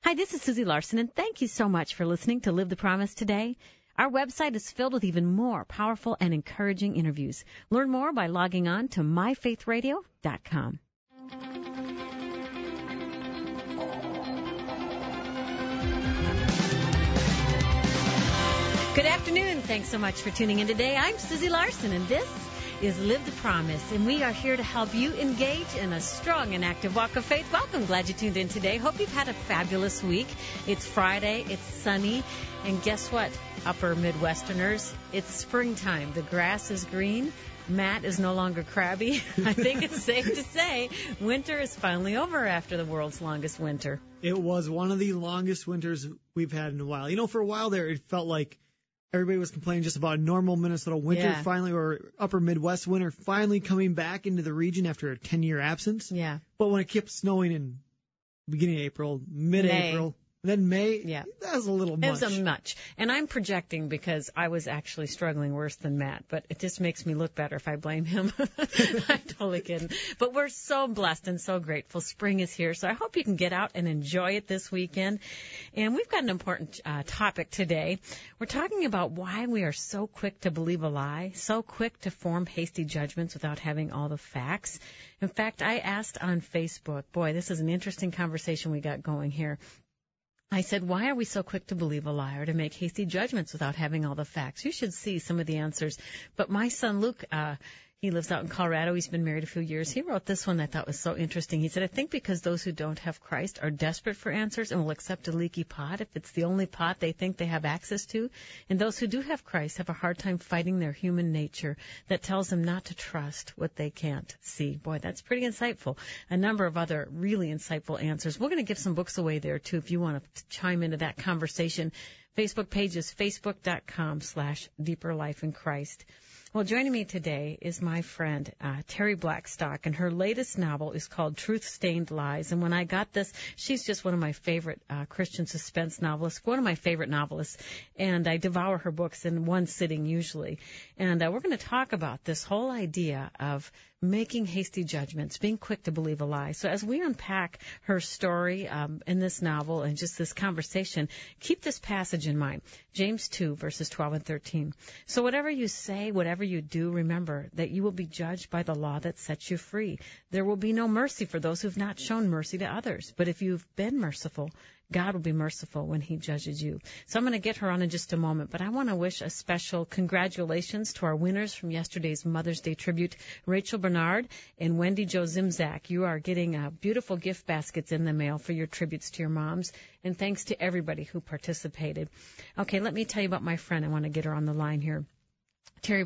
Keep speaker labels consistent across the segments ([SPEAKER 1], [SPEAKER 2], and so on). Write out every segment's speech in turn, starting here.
[SPEAKER 1] Hi, this is Susie Larson, and thank you so much for listening to Live the Promise today. Our website is filled with even more powerful and encouraging interviews. Learn more by logging on to myfaithradio.com. Good afternoon. Thanks so much for tuning in today. I'm Susie Larson, and this is Live the Promise, and we are here to help you engage in a strong and active walk of faith. Welcome. Glad you tuned in today. Hope you've had a fabulous week. It's Friday. It's sunny. And guess what, upper Midwesterners? It's springtime. The grass is green. Matt is no longer crabby. I think it's safe to say winter is finally over after the world's longest winter.
[SPEAKER 2] It was one of the longest winters we've had in a while. You know, for a while there, it felt like everybody was complaining just about a normal Minnesota winter finally, or upper Midwest winter finally coming back into the region after a 10-year absence.
[SPEAKER 1] Yeah.
[SPEAKER 2] But when it kept snowing in beginning of April, mid-April, then May, that was a little much.
[SPEAKER 1] It was a much. And I'm projecting because I was actually struggling worse than Matt, but it just makes me look better if I blame him. I'm totally kidding. But we're so blessed and so grateful. Spring is here, so I hope you can get out and enjoy it this weekend. And we've got an important topic today. We're talking about why we are so quick to believe a lie, so quick to form hasty judgments without having all the facts. In fact, I asked on Facebook, boy, this is an interesting conversation we got going here. I said, why are we so quick to believe a lie or to make hasty judgments without having all the facts? You should see some of the answers. But my son, Luke, he lives out in Colorado. He's been married a few years. He wrote this one I thought was so interesting. He said, I think because those who don't have Christ are desperate for answers and will accept a leaky pot if it's the only pot they think they have access to. And those who do have Christ have a hard time fighting their human nature that tells them not to trust what they can't see. Boy, that's pretty insightful. A number of other really insightful answers. We're going to give some books away there, too, if you want to chime into that conversation. Facebook page is facebook.com/deeperlifeinchrist. Well, joining me today is my friend, Terry Blackstock, and her latest novel is called Truth-Stained Lies. And when I got this, she's just one of my favorite Christian suspense novelists, one of my favorite novelists, and I devour her books in one sitting usually. And we're going to talk about this whole idea of making hasty judgments, being quick to believe a lie. So as we unpack her story in this novel and just this conversation, keep this passage in mind. James 2, verses 12 and 13. So whatever you say, whatever you do, remember that you will be judged by the law that sets you free. There will be no mercy for those who have not shown mercy to others. But if you've been merciful, God will be merciful when he judges you. So I'm going to get her on in just a moment, but I want to wish a special congratulations to our winners from yesterday's Mother's Day tribute, Rachel Bernard and Wendy Jo Zimzak. You are getting beautiful gift baskets in the mail for your tributes to your moms, and thanks to everybody who participated. Okay, let me tell you about my friend. I want to get her on the line here. Terry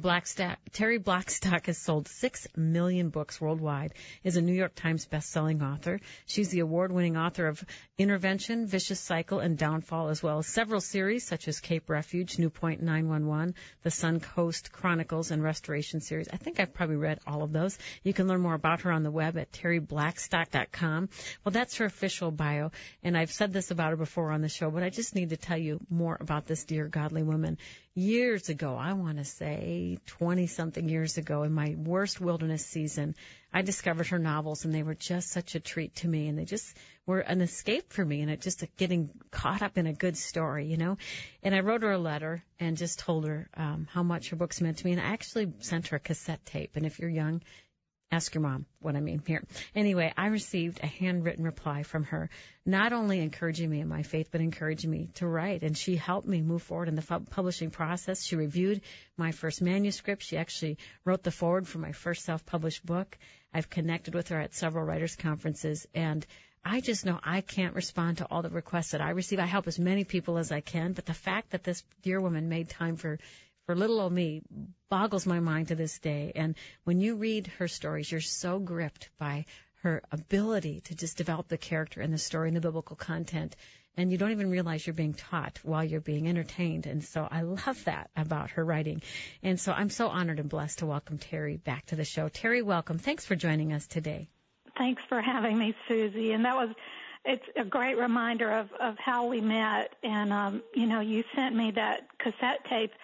[SPEAKER 1] Blackstock has sold 6 million books worldwide, is a New York Times best-selling author. She's the award-winning author of Intervention, Vicious Cycle, and Downfall, as well as several series such as Cape Refuge, New Point 911, the Suncoast Chronicles, and Restoration series. I think I've probably read all of those. You can learn more about her on the web at terryblackstock.com. Well, that's her official bio, and I've said this about her before on the show, but I just need to tell you more about this dear godly woman. Years ago, I want to say 20-something years ago, in my worst wilderness season, I discovered her novels, and they were just such a treat to me, and they just were an escape for me, and it just getting caught up in a good story, you know. And I wrote her a letter and just told her how much her books meant to me, and I actually sent her a cassette tape. And if you're young, ask your mom what I mean here. Anyway, I received a handwritten reply from her, not only encouraging me in my faith, but encouraging me to write. And she helped me move forward in the publishing process. She reviewed my first manuscript. She actually wrote the foreword for my first self-published book. I've connected with her at several writers' conferences, and I just know I can't respond to all the requests that I receive. I help as many people as I can, but the fact that this dear woman made time for little old me boggles my mind to this day. And when you read her stories, you're so gripped by her ability to just develop the character and the story and the biblical content, and you don't even realize you're being taught while you're being entertained. And so I love that about her writing. And so I'm so honored and blessed to welcome Terry back to the show. Terry, welcome. Thanks for joining us today.
[SPEAKER 3] Thanks for having me, Susie. And it's a great reminder of how we met. And, you sent me that cassette tape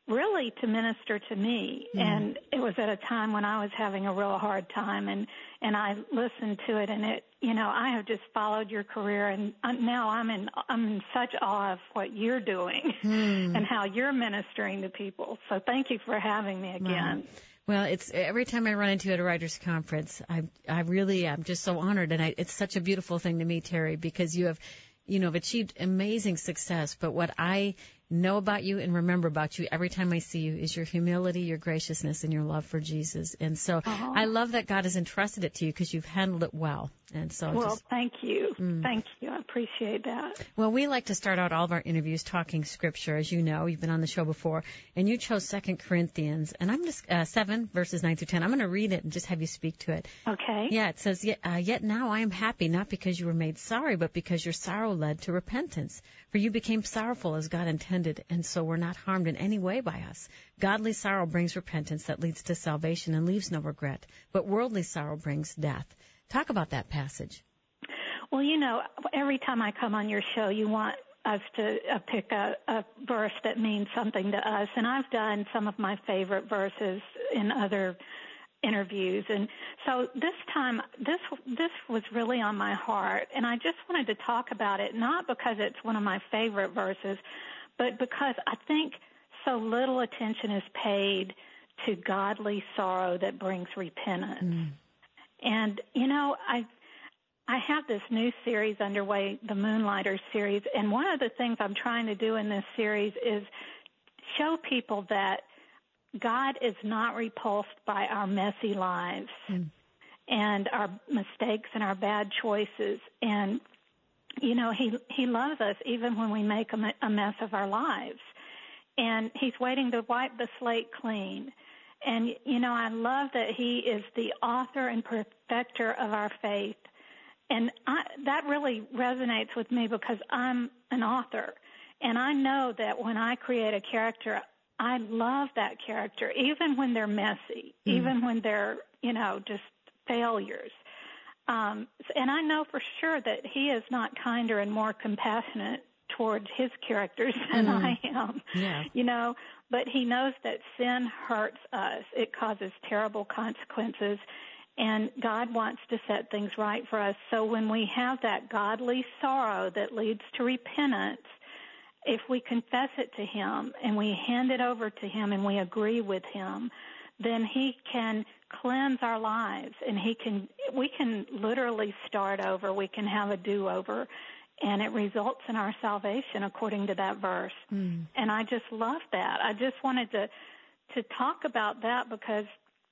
[SPEAKER 3] really to minister to me. And it was at a time when I was having a real hard time, and I listened to it, and it, I have just followed your career, and now I'm in such awe of what you're doing and how you're ministering to people. So thank you for having me again.
[SPEAKER 1] Wow. Well, it's every time I run into you at a writers' conference, I really am just so honored, and it's such a beautiful thing to me, Terry, because you have achieved amazing success. But what I know about you and remember about you every time I see you is your humility, your graciousness, and your love for Jesus. And so I love that God has entrusted it to you because you've handled it well. And so
[SPEAKER 3] thank you. Thank you. I appreciate that.
[SPEAKER 1] Well, we like to start out all of our interviews talking Scripture. As you know, you've been on the show before, and you chose 2 Corinthians, and I'm just 7 verses 9 through 10. I'm going to read it and just have you speak to it.
[SPEAKER 3] Okay.
[SPEAKER 1] Yeah, it says, yet now I am happy, not because you were made sorry, but because your sorrow led to repentance. For you became sorrowful as God intended, and so were not harmed in any way by us. Godly sorrow brings repentance that leads to salvation and leaves no regret, but worldly sorrow brings death. Talk about that passage.
[SPEAKER 3] Well, every time I come on your show, you want us to pick a verse that means something to us, and I've done some of my favorite verses in other interviews, and so this time this was really on my heart, and I just wanted to talk about it, not because it's one of my favorite verses, but because I think so little attention is paid to godly sorrow that brings repentance. And I have this new series underway, the Moonlighters series, and one of the things I'm trying to do in this series is show people that God is not repulsed by our messy lives and our mistakes and our bad choices. And, he loves us even when we make a mess of our lives. And he's waiting to wipe the slate clean. And, I love that he is the author and perfecter of our faith. And that really resonates with me because I'm an author. And I know that when I create a character, I love that character, even when they're messy, even when they're, just failures. And I know for sure that he is not kinder and more compassionate towards his characters than I am, but he knows that sin hurts us. It causes terrible consequences, and God wants to set things right for us. So when we have that godly sorrow that leads to repentance, if we confess it to him and we hand it over to him and we agree with him, then he can cleanse our lives, and we can literally start over. We can have a do-over, and it results in our salvation according to that verse. And I just love that. I just wanted to talk about that because,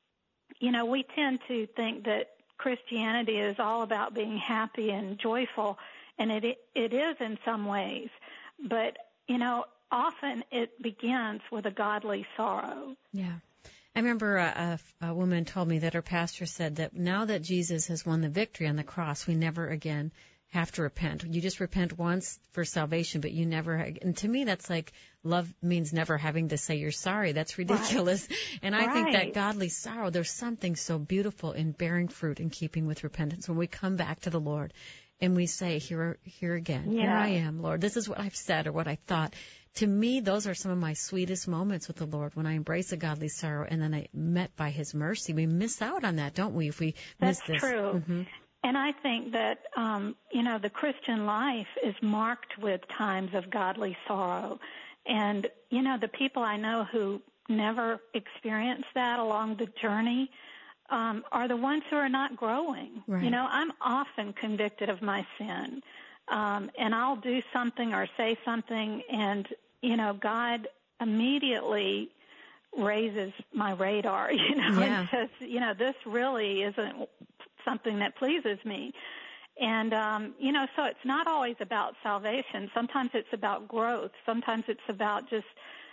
[SPEAKER 3] we tend to think that Christianity is all about being happy and joyful, and it is in some ways. But, often it begins with a godly sorrow.
[SPEAKER 1] Yeah. I remember a woman told me that her pastor said that now that Jesus has won the victory on the cross, we never again have to repent. You just repent once for salvation, but you never. And to me, that's like love means never having to say you're sorry. That's ridiculous. Right. And I think that godly sorrow, there's something so beautiful in bearing fruit in keeping with repentance. When we come back to the Lord and we say, here again, here I am, Lord. This is what I've said or what I thought. To me, those are some of my sweetest moments with the Lord, when I embrace a godly sorrow and then I'm met by his mercy. We miss out on that, don't we, if we miss this?
[SPEAKER 3] That's true. And I think that, the Christian life is marked with times of godly sorrow. And, the people I know who never experience that along the journey are the ones who are not growing. Right. I'm often convicted of my sin. And I'll do something or say something, and, God immediately raises my radar, and says, this really isn't something that pleases me. And, so it's not always about salvation. Sometimes it's about growth. Sometimes it's about just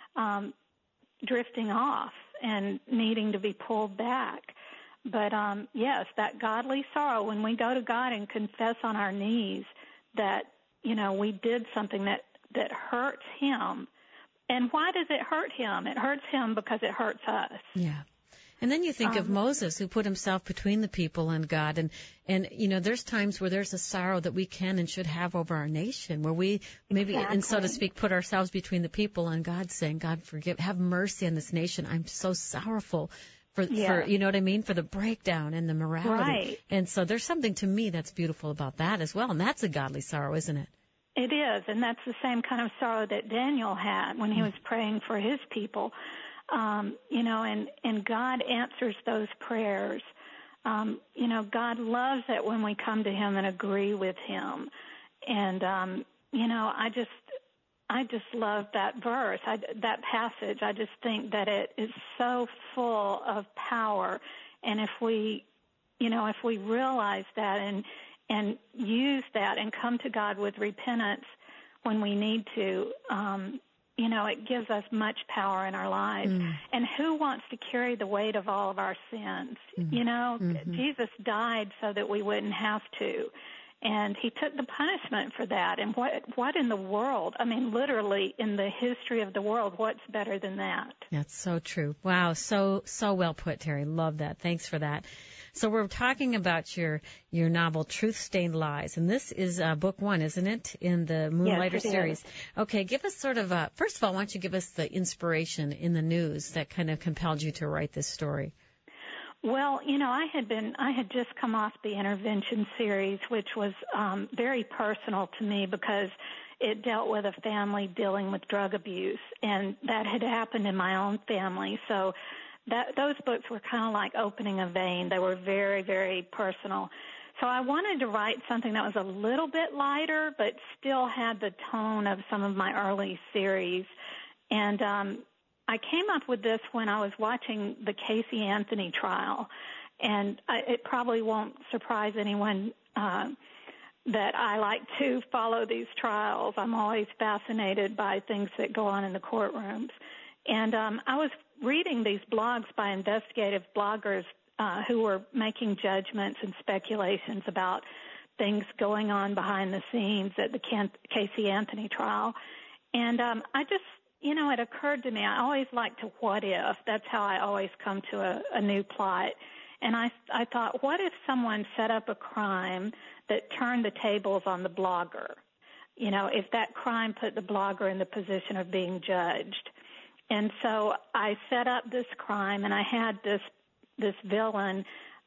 [SPEAKER 3] drifting off and needing to be pulled back. But, yes, that godly sorrow, when we go to God and confess on our knees that, we did something that hurts him. And why does it hurt him? It hurts him because it hurts us.
[SPEAKER 1] Yeah. And then you think of Moses, who put himself between the people and God. And there's times where there's a sorrow that we can and should have over our nation, where we maybe, and so to speak, put ourselves between the people and God, saying, God, have mercy on this nation. I'm so sorrowful for you know what I mean, for the breakdown and the morality.
[SPEAKER 3] Right.
[SPEAKER 1] And so there's something to me that's beautiful about that as well. And that's a godly sorrow, isn't it?
[SPEAKER 3] It is, and that's the same kind of sorrow that Daniel had when he was praying for his people. And God answers those prayers. God loves it when we come to him and agree with him. And, I just love that verse, that passage. I just think that it is so full of power. And if we realize that and use that and come to God with repentance when we need to, it gives us much power in our lives. And who wants to carry the weight of all of our sins? Jesus died so that we wouldn't have to. And he took the punishment for that. And what in the world, I mean, literally in the history of the world, what's better than that?
[SPEAKER 1] That's so true. Wow. So well put, Terry. Love that. Thanks for that. So we're talking about your novel, Truth-Stained Lies, and this is book 1, isn't it, in the Moonlighter series? Okay, give us sort of first of all, why don't you give us the inspiration in the news that kind of compelled you to write this story?
[SPEAKER 3] Well, I had just come off the Intervention series, which was very personal to me because it dealt with a family dealing with drug abuse, and that had happened in my own family, so those books were kind of like opening a vein. They were very, very personal. So I wanted to write something that was a little bit lighter, but still had the tone of some of my early series. And I came up with this when I was watching the Casey Anthony trial. And it probably won't surprise anyone that I like to follow these trials. I'm always fascinated by things that go on in the courtrooms. And I was reading these blogs by investigative bloggers who were making judgments and speculations about things going on behind the scenes at the Casey Anthony trial. And I just, it occurred to me, I always like to what if. That's how I always come to a new plot. And I thought, what if someone set up a crime that turned the tables on the blogger? If that crime put the blogger in the position of being judged. And so I set up this crime, and I had this villain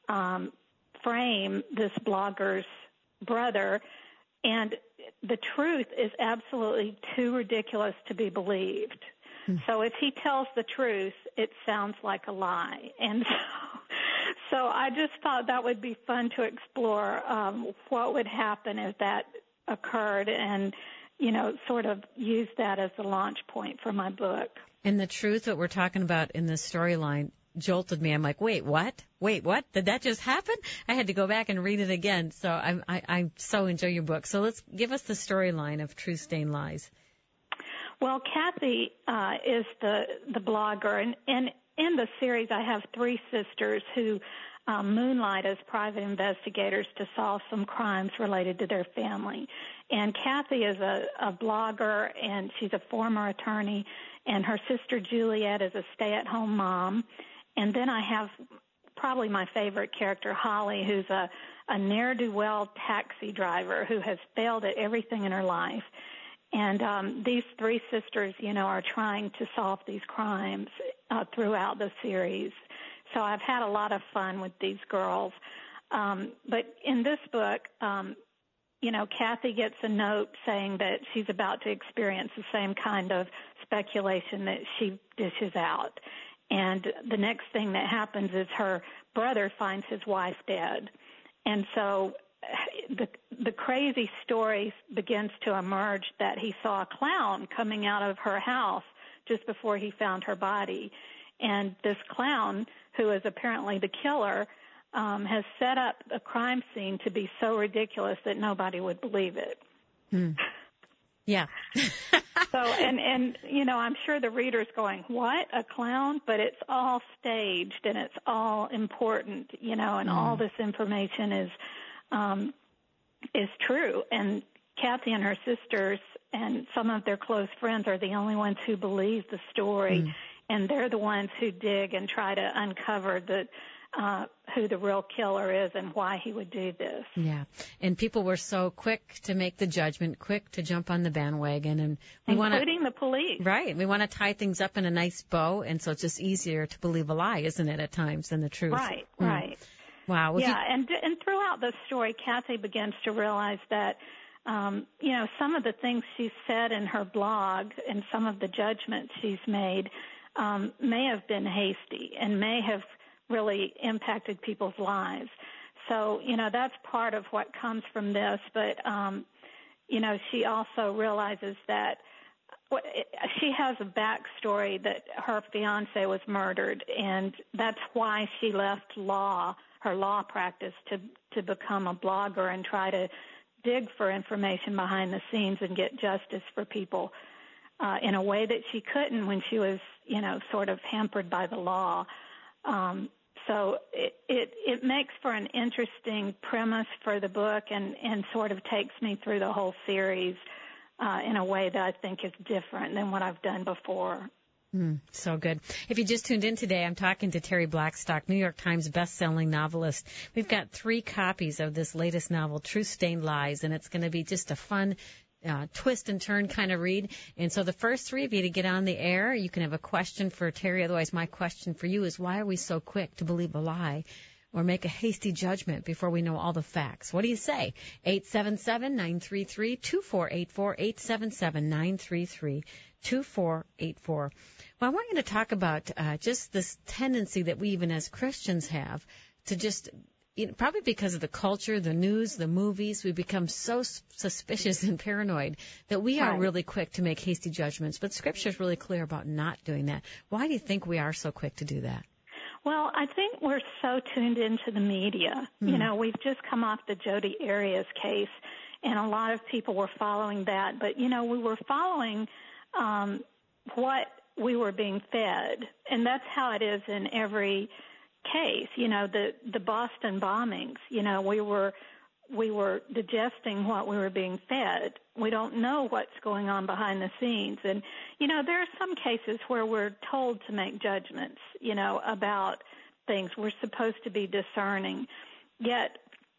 [SPEAKER 3] frame this blogger's brother, and the truth is absolutely too ridiculous to be believed. So if he tells the truth, it sounds like a lie. And so I just thought that would be fun to explore what would happen if that occurred and, sort of use that as the launch point for my book.
[SPEAKER 1] And the truth that we're talking about in this storyline jolted me. I'm like, wait, what? Did that just happen? I had to go back and read it again. So I so enjoy your book. So let's give us the storyline of Truth-Stained Lies.
[SPEAKER 3] Well, Kathy is the blogger, and in the series I have 3 sisters who moonlight as private investigators to solve some crimes related to their family. And Kathy is a blogger, and she's a former attorney, and her sister Juliet is a stay-at-home mom. And then I have probably my favorite character, Holly, who's a ne'er-do-well taxi driver who has failed at everything in her life. And these 3 sisters, are trying to solve these crimes throughout the series. So I've had a lot of fun with these girls. But in this book, Kathy gets a note saying that she's about to experience the same kind of speculation that she dishes out. And the next thing that happens is her brother finds his wife dead. And so the crazy story begins to emerge that he saw a clown coming out of her house just before he found her body. And this clown, who is apparently the killer, has set up a crime scene to be so ridiculous that nobody would believe it.
[SPEAKER 1] Yeah.
[SPEAKER 3] So, and I'm sure the reader's going, what, a clown? But it's all staged and it's all important, and all this information is true. And Kathy and her sisters and some of their close friends are the only ones who believe the story. and they're the ones who dig and try to uncover who the real killer is and why he would do this.
[SPEAKER 1] Yeah, and people were so quick to make the judgment, quick to jump on the bandwagon, and
[SPEAKER 3] including the police.
[SPEAKER 1] Right, we want to tie things up in a nice bow, and so it's just easier to believe a lie, isn't it, at times, than the truth?
[SPEAKER 3] Right, right.
[SPEAKER 1] Wow.
[SPEAKER 3] Yeah, and throughout the story, Kathy begins to realize that, some of the things she said in her blog and some of the judgments she's made may have been hasty and may have really impacted people's lives. So, that's part of what comes from this. But, she also realizes that she has a backstory that her fiancé was murdered, and that's why she left her law practice to become a blogger and try to dig for information behind the scenes and get justice for people in a way that she couldn't when she was, sort of hampered by the law. So it makes for an interesting premise for the book and sort of takes me through the whole series in a way that I think is different than what I've done before.
[SPEAKER 1] So good. If you just tuned in today, I'm talking to Terry Blackstock, New York Times best-selling novelist. We've got 3 copies of this latest novel, Truth-Stained Lies, and it's going to be just a fun twist and turn kind of read. And so the first 3 of you to get on the air, you can have a question for Terry. Otherwise, my question for you is, why are we so quick to believe a lie or make a hasty judgment before we know all the facts? What do you say? 877-933-2484, 877-933-2484. Well, I want you to talk about just this tendency that we even as Christians have to just, probably because of the culture, the news, the movies, we become so suspicious and paranoid that we are really quick to make hasty judgments. But Scripture is really clear about not doing that. Why do you think we are so quick to do that?
[SPEAKER 3] Well, I think we're so tuned into the media. We've just come off the Jodi Arias case, and a lot of people were following that. But, we were following what we were being fed, and that's how it is in every case. The Boston bombings, we were digesting what we were being fed. We don't know what's going on behind the scenes. And, there are some cases where we're told to make judgments, about things. We're supposed to be discerning. Yet,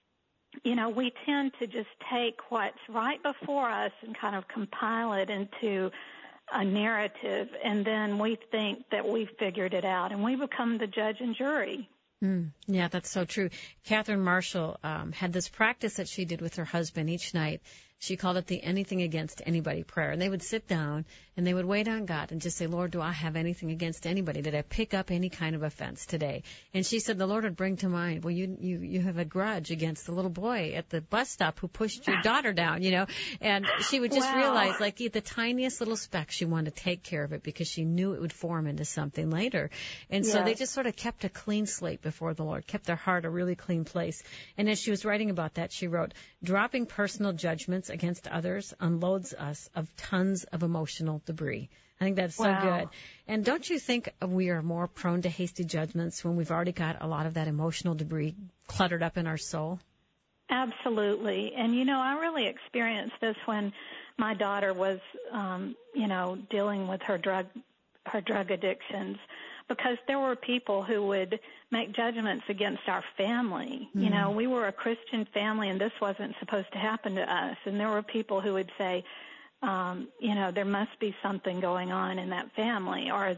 [SPEAKER 3] we tend to just take what's right before us and kind of compile it into a narrative, and then we think that we've figured it out, and we become the judge and jury.
[SPEAKER 1] Yeah, that's so true. Catherine Marshall had this practice that she did with her husband each night. She called it the anything against anybody prayer. And they would sit down and they would wait on God and just say, Lord, do I have anything against anybody? Did I pick up any kind of offense today? And she said the Lord would bring to mind, well, you have a grudge against the little boy at the bus stop who pushed your daughter down, And she would just realize, like, the tiniest little speck, she wanted to take care of it because she knew it would form into something later. And so they just sort of kept a clean slate before the Lord, kept their heart a really clean place. And as she was writing about that, she wrote, dropping personal judgments against others unloads us of tons of emotional debris. I think that's so good. And don't you think we are more prone to hasty judgments when we've already got a lot of that emotional debris cluttered up in our soul?
[SPEAKER 3] Absolutely. And, I really experienced this when my daughter was, dealing with her drug addictions, because there were people who would make judgments against our family. We were a Christian family, and this wasn't supposed to happen to us. And there were people who would say, there must be something going on in that family, or,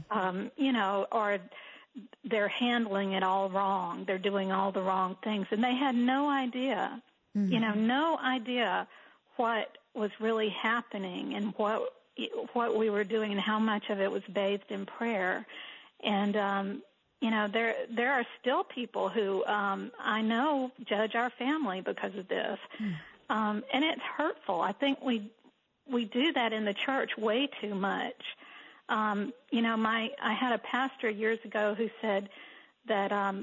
[SPEAKER 3] or they're handling it all wrong. They're doing all the wrong things. And they had no idea, no idea what was really happening and what we were doing and how much of it was bathed in prayer. And, there are still people who I know judge our family because of this. And it's hurtful. I think we do that in the church way too much. I had a pastor years ago who said that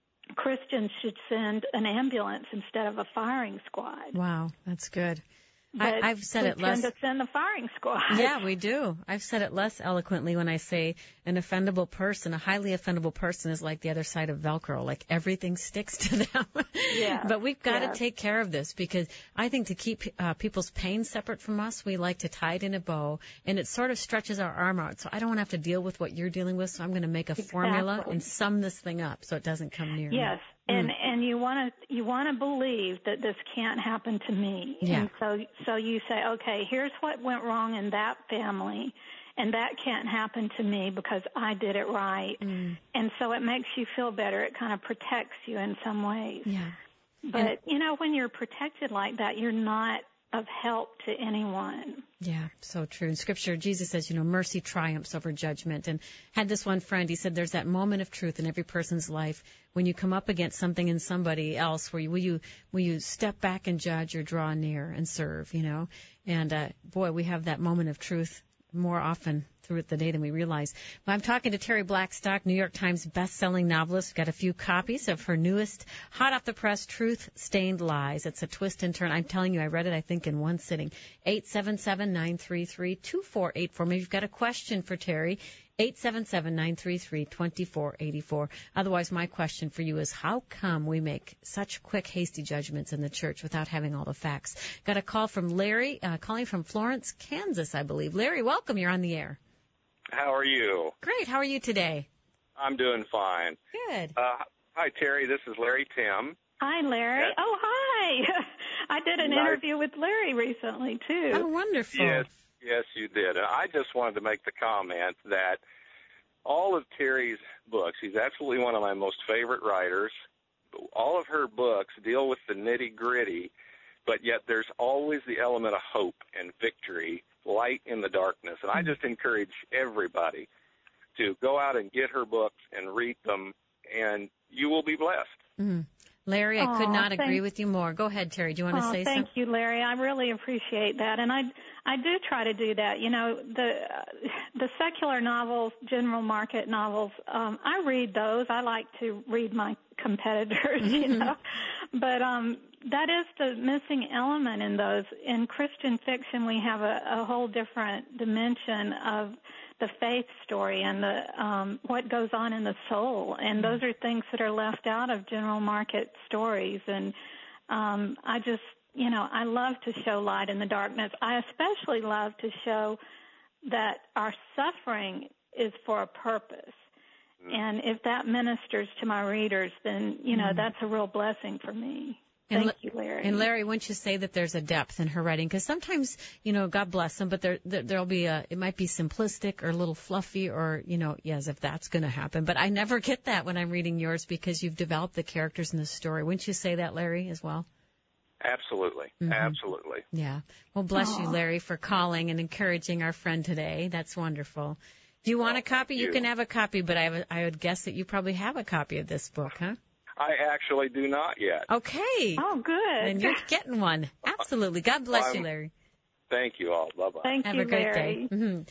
[SPEAKER 3] Christians should send an ambulance instead of a firing squad.
[SPEAKER 1] Wow, that's good. I've said it less.
[SPEAKER 3] We tend to send the firing squad.
[SPEAKER 1] Yeah, we do. I've said it less eloquently when I say an offendable person, a highly offendable person is like the other side of Velcro, like everything sticks to them.
[SPEAKER 3] Yeah.
[SPEAKER 1] But we've got to take care of this because I think to keep people's pain separate from us, we like to tie it in a bow, and it sort of stretches our arm out. So I don't want to have to deal with what you're dealing with, so I'm going to make a formula and sum this thing up so it doesn't come near me.
[SPEAKER 3] Yes. And you want to believe that this can't happen to me.
[SPEAKER 1] Yeah.
[SPEAKER 3] And so you say, okay, here's what went wrong in that family, and that can't happen to me because I did it right. And so it makes you feel better. It kind of protects you in some ways.
[SPEAKER 1] Yeah.
[SPEAKER 3] But when you're protected like that, you're not of help to anyone.
[SPEAKER 1] Yeah, so true. In Scripture, Jesus says, mercy triumphs over judgment. And had this one friend, he said, there's that moment of truth in every person's life when you come up against something in somebody else where will you step back and judge or draw near and serve, And, boy, we have that moment of truth more often throughout the day than we realize. Well, I'm talking to Terry Blackstock, New York Times best-selling novelist. We've got a few copies of her newest, hot-off-the-press, Truth-Stained Lies. It's a twist and turn. I'm telling you, I read it, I think, in one sitting. 877-933-2484. Maybe you've got a question for Terry. 877-933-2484. Otherwise, my question for you is, how come we make such quick, hasty judgments in the church without having all the facts? Got a call from Larry, calling from Florence, Kansas, I believe. Larry, welcome. You're on the air.
[SPEAKER 4] How are you?
[SPEAKER 1] Great. How are you today?
[SPEAKER 4] I'm doing fine.
[SPEAKER 1] Good.
[SPEAKER 4] Hi, Terry. This is Larry Tim.
[SPEAKER 3] Hi, Larry.
[SPEAKER 4] Yes.
[SPEAKER 3] Oh, hi. I did an interview with Larry recently, too.
[SPEAKER 1] Oh, wonderful.
[SPEAKER 4] Yes, you did. I just wanted to make the comment that all of Terry's books, he's absolutely one of my most favorite writers. All of her books deal with the nitty-gritty, but yet there's always the element of hope and victory, light in the darkness. And I just encourage everybody to go out and get her books and read them, and you will be blessed.
[SPEAKER 1] Mm. Larry, I could not agree with you more. Go ahead, Terry. Do you want to say something?
[SPEAKER 3] Thank you, Larry. I really appreciate that. And I do try to do that. The secular novels, general market novels, I read those. I like to read my competitors, But that is the missing element in those. In Christian fiction, we have a whole different dimension of the faith story and the what goes on in the soul, and those are things that are left out of general market stories. And I just, I love to show light in the darkness. I especially love to show that our suffering is for a purpose. And if that ministers to my readers, then, that's a real blessing for me. Thank you, Larry.
[SPEAKER 1] And Larry, wouldn't you say that there's a depth in her writing? Because sometimes, God bless them, but there'll be it might be simplistic or a little fluffy or, yes, if that's going to happen. But I never get that when I'm reading yours because you've developed the characters in the story. Wouldn't you say that, Larry, as well?
[SPEAKER 4] Absolutely. Mm-hmm. Absolutely.
[SPEAKER 1] Yeah. Well, bless you, Larry, for calling and encouraging our friend today. That's wonderful. Do you want a copy? You can have a copy, but I would guess that you probably have a copy of this book, huh?
[SPEAKER 4] I actually do not yet.
[SPEAKER 1] Okay.
[SPEAKER 3] Oh, good.
[SPEAKER 1] Then you're getting one. Absolutely. God bless you, Larry.
[SPEAKER 4] Thank you all. Bye-bye.
[SPEAKER 3] Thank you,
[SPEAKER 1] Have a great
[SPEAKER 3] Larry.
[SPEAKER 1] day.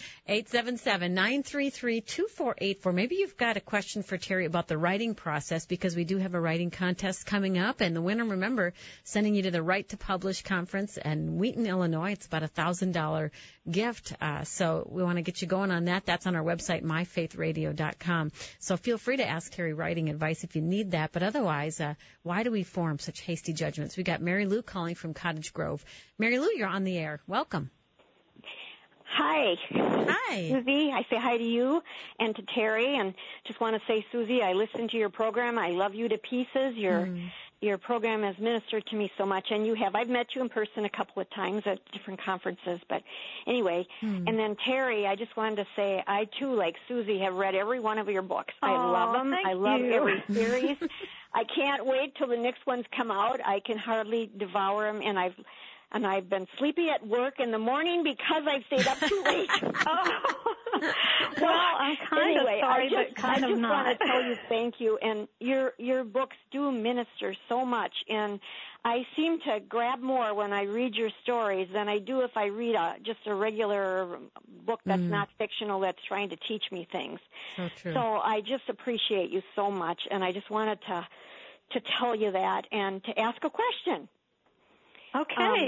[SPEAKER 1] 877-933-2484. Maybe you've got a question for Terry about the writing process because we do have a writing contest coming up. And the winner, remember, sending you to the Right to Publish conference in Wheaton, Illinois. It's about a $1,000 gift. So we want to get you going on that. That's on our website, myfaithradio.com. So feel free to ask Terry writing advice if you need that. But otherwise, why do we form such hasty judgments? We got Mary Lou calling from Cottage Grove. Mary Lou, you're on the air. Welcome.
[SPEAKER 5] Hi.
[SPEAKER 1] Hi.
[SPEAKER 5] Susie, I say hi to you and to Terry, and just want to say, Susie, I listen to your program. I love you to pieces. Your program has ministered to me so much, and I've met you in person a couple of times at different conferences, but anyway. And then Terry, I just wanted to say, I too, like Susie, have read every one of your books. I love them. I love every series. I can't wait till the next ones come out. I can hardly devour them, and I've been sleepy at work in the morning because I've stayed up too late.
[SPEAKER 3] Well, I'm kind of sorry, but kind of not.
[SPEAKER 5] I just want to tell you thank you. And your books do minister so much. And I seem to grab more when I read your stories than I do if I read just a regular book that's not fictional that's trying to teach me things.
[SPEAKER 1] So true.
[SPEAKER 5] So I just appreciate you so much. And I just wanted to tell you that and to ask a question.
[SPEAKER 3] Okay.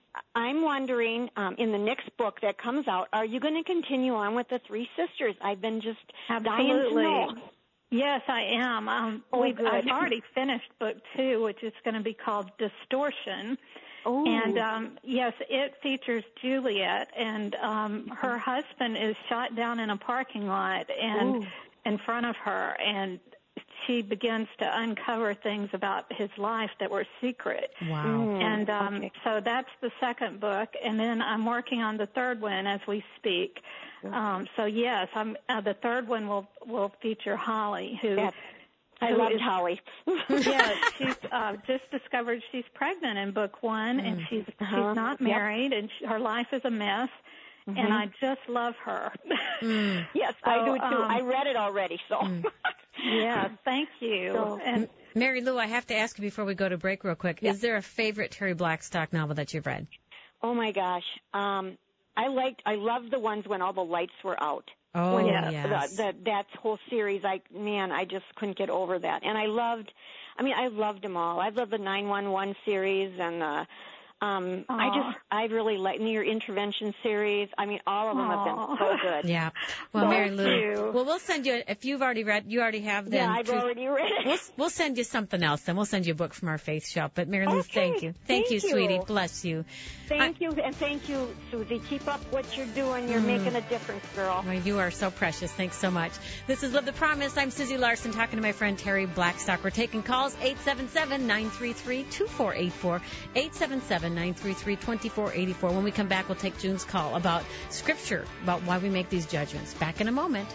[SPEAKER 5] I'm wondering, in the next book that comes out, are you going to continue on with the three sisters? I've been just dying to know.
[SPEAKER 3] Yes, I am. I've already finished book 2, which is going to be called Distortion.
[SPEAKER 5] Oh.
[SPEAKER 3] And yes, it features Juliet, and her husband is shot down in a parking lot and in front of her, and she begins to uncover things about his life that were secret.
[SPEAKER 1] Wow.
[SPEAKER 3] And so that's the second book, and then I'm working on the third one as we speak. So yes, the third one will feature Holly, who
[SPEAKER 5] I loved Holly.
[SPEAKER 3] Yes, she's just discovered she's pregnant in book 1, and she's not married, and her life is a mess. And I just love her.
[SPEAKER 5] Yes, so, I do too. I read it already, so.
[SPEAKER 3] Yeah, thank you.
[SPEAKER 5] So,
[SPEAKER 3] and
[SPEAKER 1] Mary Lou, I have to ask you before we go to break real quick.
[SPEAKER 5] Yeah.
[SPEAKER 1] Is there a favorite Terry Blackstock novel that you've read?
[SPEAKER 5] Oh my gosh, I loved the ones when all the lights were out.
[SPEAKER 1] Oh,
[SPEAKER 5] yes. That whole series, I just couldn't get over that. And I loved them all. I loved the 911 series and I really like Near Intervention series. I mean, all of them have been so good.
[SPEAKER 1] Yeah. Well,
[SPEAKER 3] Thank
[SPEAKER 1] Mary Lou,
[SPEAKER 3] you.
[SPEAKER 1] well, we'll send you, if you've already read, you already have them.
[SPEAKER 5] Yeah, I've already read it.
[SPEAKER 1] We'll send you something else then. We'll send you a book from our faith shop. But Mary Lou,
[SPEAKER 5] Okay.
[SPEAKER 1] thank you. Thank you, sweetie. Bless you.
[SPEAKER 5] Thank you, and thank you, Susie. Keep up what you're doing. You're making a difference, girl.
[SPEAKER 1] Well, you are so precious. Thanks so much. This is Live the Promise. I'm Susie Larson talking to my friend Terry Blackstock. We're taking calls 877-933-2484, 877-933-2484. When we come back, we'll take June's call about Scripture, about why we make these judgments. Back in a moment.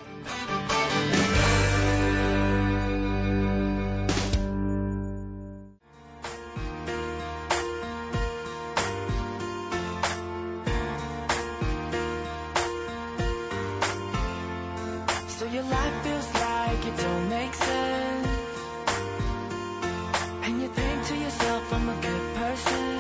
[SPEAKER 6] So your life feels like it don't make sense, and you think to yourself, I'm a good person.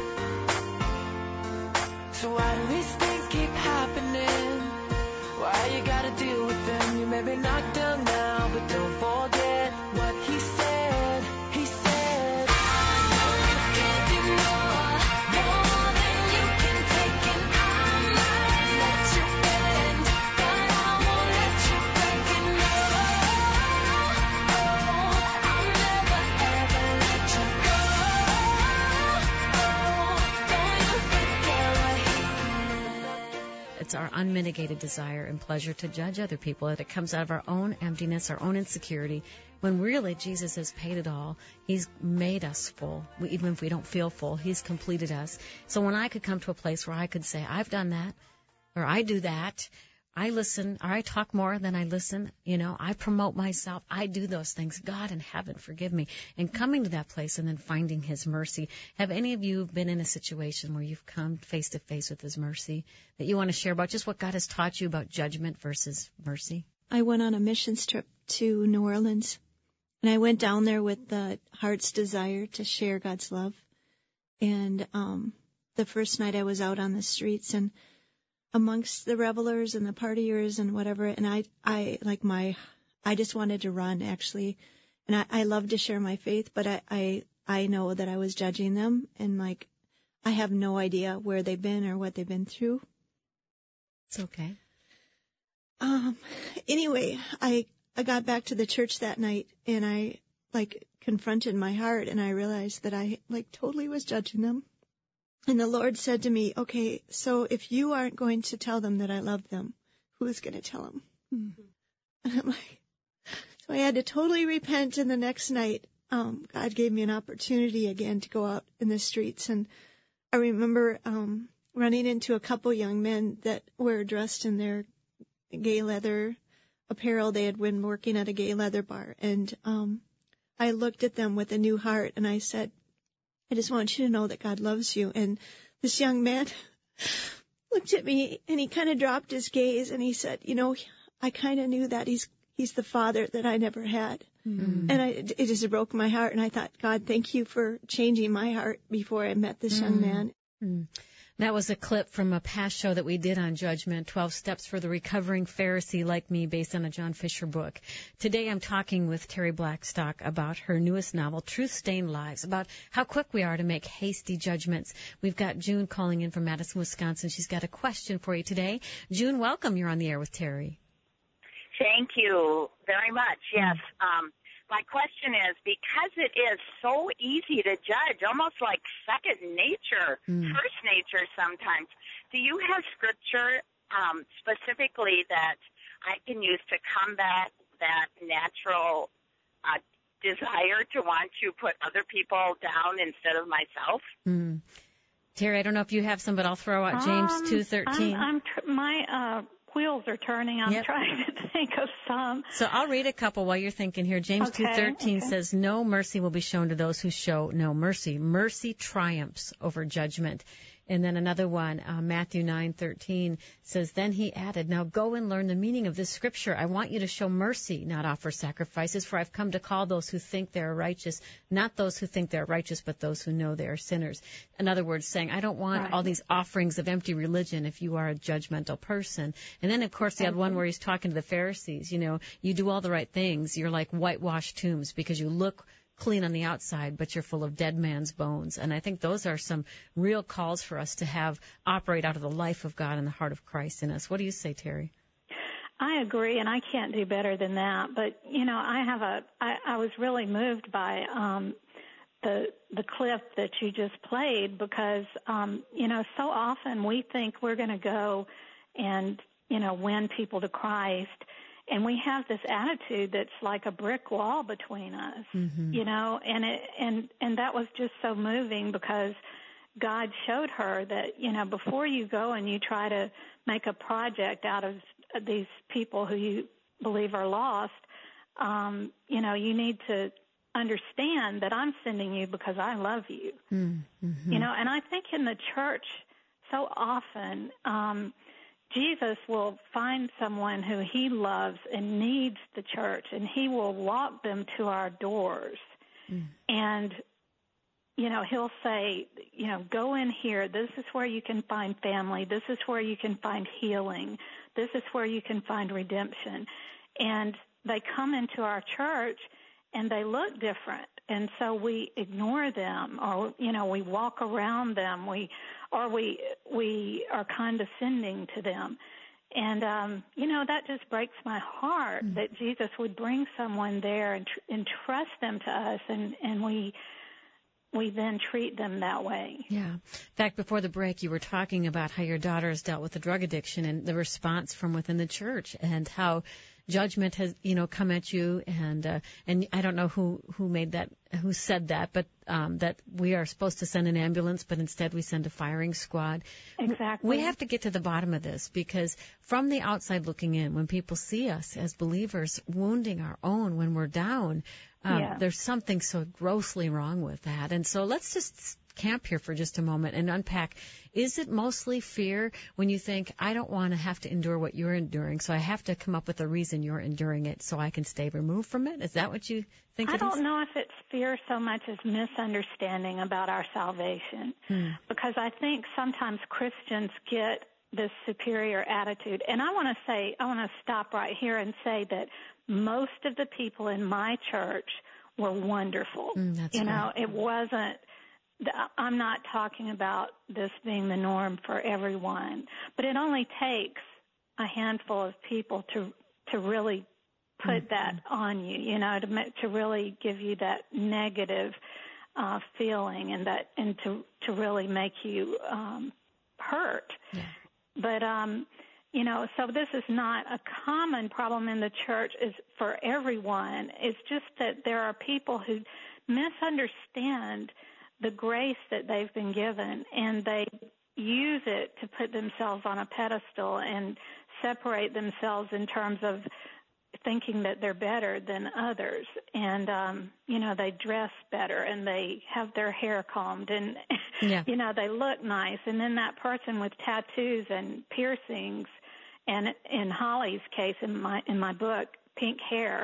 [SPEAKER 6] So why do these things keep happening? Why you gotta deal with them? You may be knocked down now, but don't forget what he said. He said, I know you can do more than you can take, and I might let you bend, but I won't let you break. And no, I'll never ever let you go. Don't you forget what he said.
[SPEAKER 1] It's our unmitigated desire and pleasure to judge other people, that it comes out of our own emptiness, our own insecurity, when really Jesus has paid it all. He's made us full. Even if we don't feel full, He's completed us. So when I could come to a place where I could say, I've done that, or I do that, I listen, or I talk more than I listen, I promote myself, I do those things. God in heaven, forgive me. And coming to that place and then finding His mercy. Have any of you been in a situation where you've come face to face with His mercy that you want to share about just what God has taught you about judgment versus mercy?
[SPEAKER 7] I went on a missions trip to New Orleans, and I went down there with the heart's desire to share God's love. And the first night I was out on the streets and amongst the revelers and the partiers and whatever, and I just wanted to run, actually. And I love to share my faith, but I know that I was judging them, and I have no idea where they've been or what they've been through.
[SPEAKER 1] It's okay.
[SPEAKER 7] Anyway, I got back to the church that night, and I confronted my heart, and I realized that I totally was judging them. And the Lord said to me, okay, so if you aren't going to tell them that I love them, who's going to tell them? Mm-hmm. And I'm so I had to totally repent. And the next night, God gave me an opportunity again to go out in the streets. And I remember running into a couple young men that were dressed in their gay leather apparel. They had been working at a gay leather bar. And I looked at them with a new heart, and I said, I just want you to know that God loves you. And this young man looked at me, and he kind of dropped his gaze, and he said, I kind of knew that he's the father that I never had. Mm-hmm. And it just broke my heart. And I thought, God, thank you for changing my heart before I met this young man.
[SPEAKER 1] Mm-hmm. That was a clip from a past show that we did on judgment, 12 Steps for the Recovering Pharisee Like Me, based on a John Fisher book. Today I'm talking with Terry Blackstock about her newest novel, Truth-Stained Lives, about how quick we are to make hasty judgments. We've got June calling in from Madison, Wisconsin. She's got a question for you today. June, welcome. You're on the air with Terry.
[SPEAKER 8] Thank you very much. Yes. My question is, because it is so easy to judge, almost like second nature, first nature sometimes, do you have scripture specifically that I can use to combat that natural desire to want to put other people down instead of myself?
[SPEAKER 1] Terry, I don't know if you have some, but I'll throw out James 2:13.
[SPEAKER 3] My wheels are turning. I'm trying to think of some.
[SPEAKER 1] So I'll read a couple while you're thinking here. James 2:13 says, "No mercy will be shown to those who show no mercy. Mercy triumphs over judgment." And then another one, Matthew 9:13 says, "Then he added, now go and learn the meaning of this scripture. I want you to show mercy, not offer sacrifices, for I've come to call those who think they are righteous, not those who think they are righteous, but those who know they are sinners." In other words, saying, I don't want all these offerings of empty religion if you are a judgmental person. And then, of course, the other one where he's talking to the Pharisees, you do all the right things. You're like whitewashed tombs because you look clean on the outside, but you're full of dead man's bones. And I think those are some real calls for us to have operate out of the life of God and the heart of Christ in us. What do you say, Terry?
[SPEAKER 3] I agree, and I can't do better than that. But, I was really moved by the clip that you just played because, so often we think we're going to go and, win people to Christ. And we have this attitude that's like a brick wall between us, and that was just so moving because God showed her that, before you go and you try to make a project out of these people who you believe are lost, you need to understand that I'm sending you because I love you, and I think in the church so often, Jesus will find someone who he loves and needs the church, and he will walk them to our doors. And, he'll say, go in here. This is where you can find family. This is where you can find healing. This is where you can find redemption. And they come into our church, and they look different. And so we ignore them, or, we walk around them. We are condescending to them. And, that just breaks my heart that Jesus would bring someone there and entrust them to us, and we then treat them that way.
[SPEAKER 1] Yeah. In fact, before the break, you were talking about how your daughter has dealt with the drug addiction and the response from within the church and how judgment has, come at you, and I don't know who said that, but that we are supposed to send an ambulance, but instead we send a firing squad.
[SPEAKER 3] Exactly.
[SPEAKER 1] We have to get to the bottom of this because from the outside looking in, when people see us as believers wounding our own when we're down, there's something so grossly wrong with that. And so let's just camp here for just a moment and unpack. Is it mostly fear when you think, I don't want to have to endure what you're enduring, so I have to come up with a reason you're enduring it so I can stay removed from it? Is that what you think it is?
[SPEAKER 3] I don't know if it's fear so much as misunderstanding about our salvation, because I think sometimes Christians get this superior attitude. And I want to stop right here and say that most of the people in my church were wonderful. It wasn't. I'm not talking about this being the norm for everyone, but it only takes a handful of people to really put that on you, to really give you that negative feeling and to really make you hurt.
[SPEAKER 1] Yeah.
[SPEAKER 3] But so this is not a common problem in the church is for everyone. It's just that there are people who misunderstand the grace that they've been given, and they use it to put themselves on a pedestal and separate themselves in terms of thinking that they're better than others. And, they dress better and they have their hair combed and, they look nice. And then that person with tattoos and piercings, and in Holly's case, in my book, pink hair,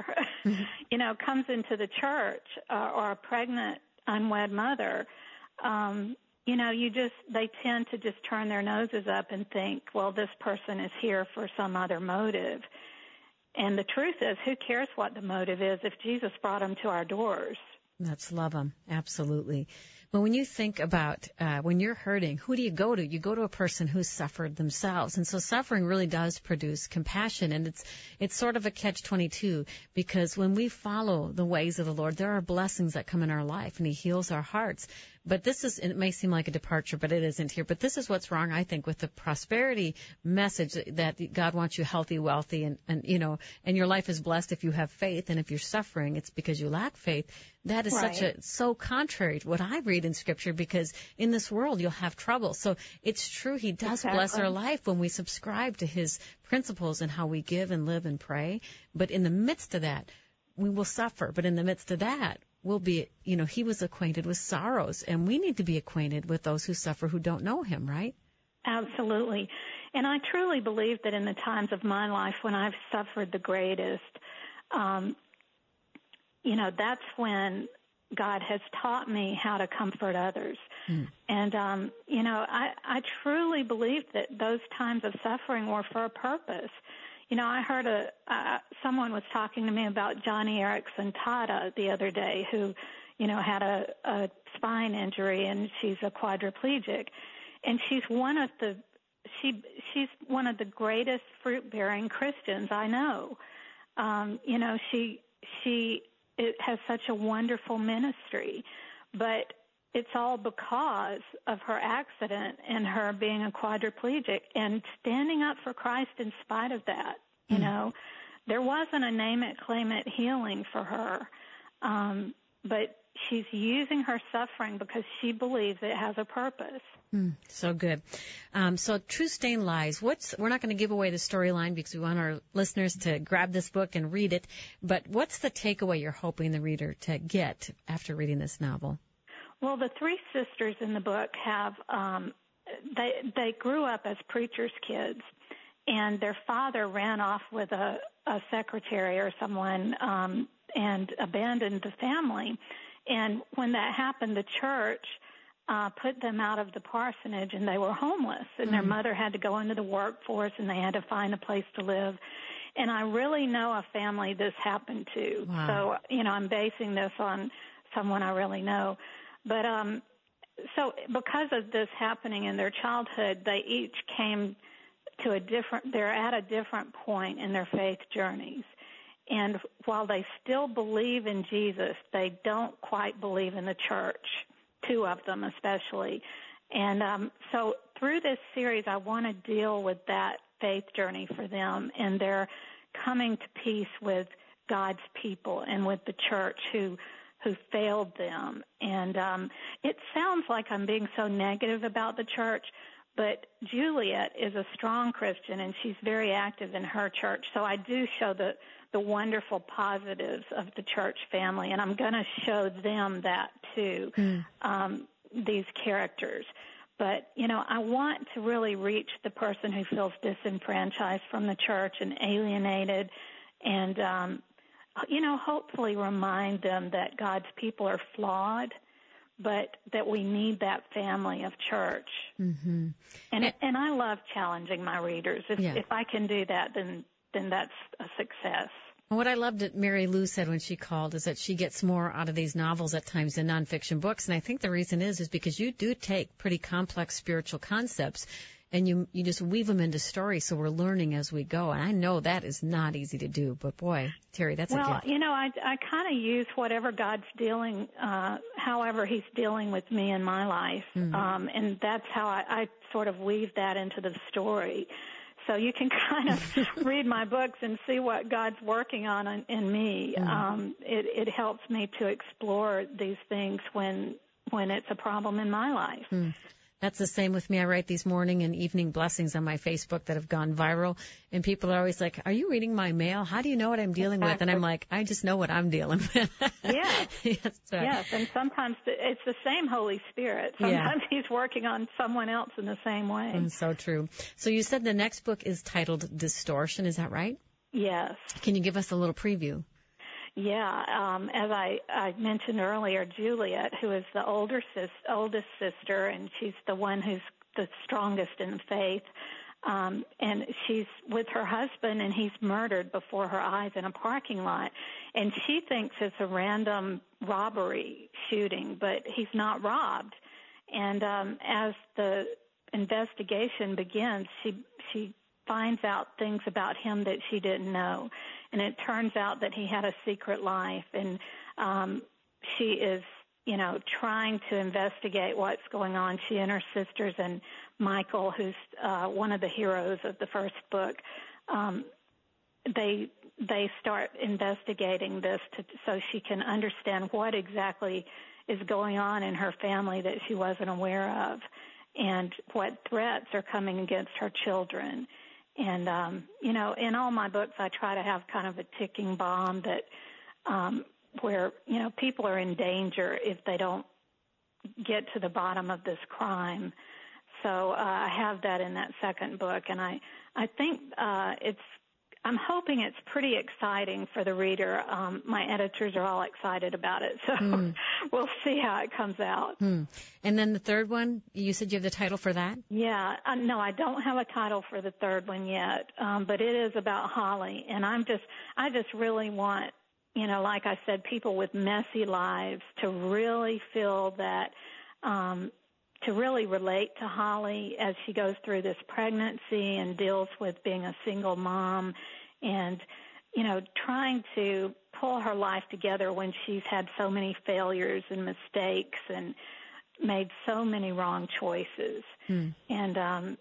[SPEAKER 3] comes into the church, or a pregnant unwed mother, they tend to just turn their noses up and think, well, this person is here for some other motive. And the truth is, who cares what the motive is if Jesus brought them to our doors?
[SPEAKER 1] Let's love them. Absolutely. But when you think about when you're hurting, who do you go to? You go to a person who's suffered themselves. And so suffering really does produce compassion. And it's sort of a catch-22, because when we follow the ways of the Lord, there are blessings that come in our life, and He heals our hearts. But it may seem like a departure, but it isn't here. But this is what's wrong, I think, with the prosperity message, that God wants you healthy, wealthy, and your life is blessed if you have faith. And if you're suffering, it's because you lack faith. That is so contrary to what I read in Scripture, because in this world you'll have trouble. So it's true, He does bless our life when we subscribe to His principles and how we give and live and pray. But in the midst of that, we will suffer. But in the midst of that, we'll be, He was acquainted with sorrows, and we need to be acquainted with those who suffer who don't know Him, right?
[SPEAKER 3] Absolutely. And I truly believe that in the times of my life when I've suffered the greatest, that's when God has taught me how to comfort others. And, I truly believe that those times of suffering were for a purpose. I heard someone was talking to me about Johnny Erickson Tata the other day, who, had a spine injury, and she's a quadriplegic. And she's one of the greatest fruit-bearing Christians I know. It has such a wonderful ministry, but it's all because of her accident and her being a quadriplegic and standing up for Christ in spite of that. There wasn't a name it, claim it healing for her, but she's using her suffering because she believes it has a purpose.
[SPEAKER 1] So good. So Truth Stained Lies, we're not going to give away the storyline because we want our listeners to grab this book and read it, but what's the takeaway you're hoping the reader to get after reading this novel?
[SPEAKER 3] Well, the three sisters in the book have, they grew up as preachers' kids, and their father ran off with a secretary or someone and abandoned the family. And when that happened, the church put them out of the parsonage, and they were homeless, and their mother had to go into the workforce, and they had to find a place to live. And I really know a family this happened to.
[SPEAKER 1] Wow.
[SPEAKER 3] So, I'm basing this on someone I really know. But so because of this happening in their childhood, they each came to they're at a different point in their faith journeys. And while they still believe in Jesus, they don't quite believe in the church, two of them especially. And so through this series, I want to deal with that faith journey for them and their coming to peace with God's people and with the church who failed them. And it sounds like I'm being so negative about the church, but Juliet is a strong Christian, and she's very active in her church. So I do show the wonderful positives of the church family, and I'm going to show them that too, these characters. But, I want to really reach the person who feels disenfranchised from the church and alienated and, hopefully remind them that God's people are flawed, but that we need that family of church. And I love challenging my readers. If I can do that, then that's a success.
[SPEAKER 1] What I loved that Mary Lou said when she called is that she gets more out of these novels at times than nonfiction books. And I think the reason is because you do take pretty complex spiritual concepts and you just weave them into stories, so we're learning as we go. And I know that is not easy to do, but boy, Terry, that's a gift.
[SPEAKER 3] Well, I kind of use whatever God's dealing, however He's dealing with me in my life, and that's how I sort of weave that into the story. So you can kind of read my books and see what God's working on in me. It helps me to explore these things when it's a problem in my life.
[SPEAKER 1] That's the same with me. I write these morning and evening blessings on my Facebook that have gone viral, and people are always like, are you reading my mail? How do you know what I'm dealing with? And I'm like, I just know what I'm dealing with.
[SPEAKER 3] Yes. Yes, and sometimes it's the same Holy Spirit. Sometimes He's working on someone else in the same way.
[SPEAKER 1] So true. So you said the next book is titled Distortion, is that right?
[SPEAKER 3] Yes.
[SPEAKER 1] Can you give us a little preview?
[SPEAKER 3] Yeah, as I mentioned earlier, Juliet, who is the oldest sister, and she's the one who's the strongest in the faith, and she's with her husband, and he's murdered before her eyes in a parking lot, and she thinks it's a random robbery shooting, but he's not robbed. And as the investigation begins, she finds out things about him that she didn't know. And it turns out that he had a secret life, and she is, trying to investigate what's going on. She and her sisters and Michael, who's one of the heroes of the first book, they start investigating this so she can understand what exactly is going on in her family that she wasn't aware of, and what threats are coming against her children. And, in all my books, I try to have kind of a ticking bomb that where, people are in danger if they don't get to the bottom of this crime. So I have that in that second book, and I think I'm hoping it's pretty exciting for the reader. My editors are all excited about it, so we'll see how it comes out.
[SPEAKER 1] And then the third one, you said you have the title for that?
[SPEAKER 3] Yeah, no, I don't have a title for the third one yet, but it is about Holly, and I just really want, like I said, people with messy lives to really feel that, to really relate to Holly as she goes through this pregnancy and deals with being a single mom and, trying to pull her life together when she's had so many failures and mistakes and made so many wrong choices. And